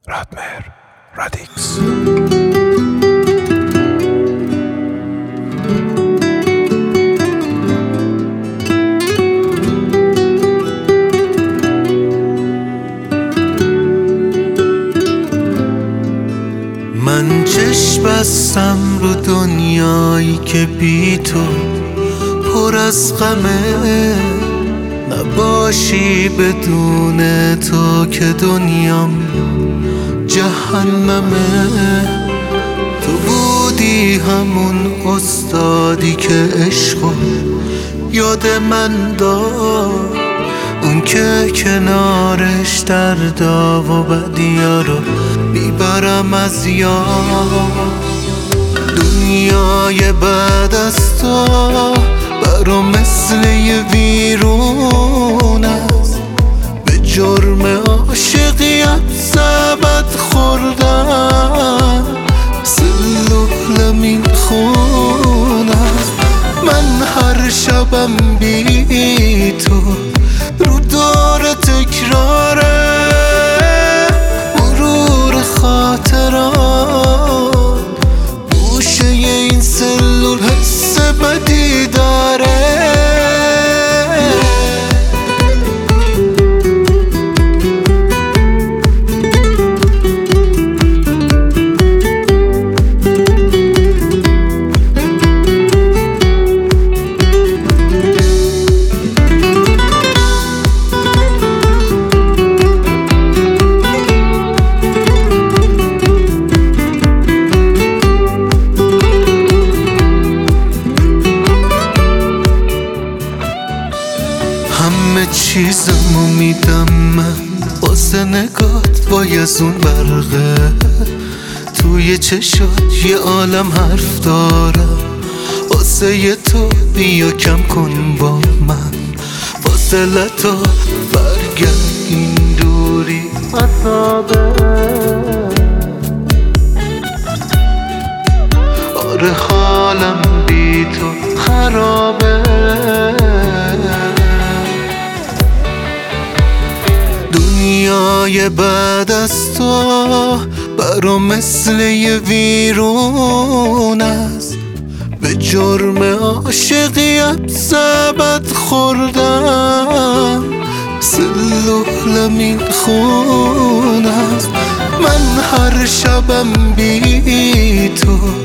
رادمهر رادیکس. من چشم بستم رو دنیایی که بی تو پر از غمه، نباشی بدون تو که دنیام جهنمه. تو بودی همون استادی که عشقو یاد من داد، اون که کنارش دردا و بدیا رو میبرم از یاد. دنیای بعد از تو برام مثل یه ویرون است، به جرم عاشقیت سبد خوردن سلولم خون است. من هر شبم بی تو رو دور تکراره، مرور خاطرات گوشه این سلول حس بدی داره. همه چیزمو میدم من واسه نگات، بایزون برقه توی چشات یه عالم حرف دارم. واسه یه تو بیا کم کن با من فاصلتو، برگرد این دوری عذابه. آره حالم بی تو خرابه. دنیای بعد از تو برام مثل یه ویرون است، به جرم عاشقیت سبد خوردم سلولم خون است. من هر شبم بی تو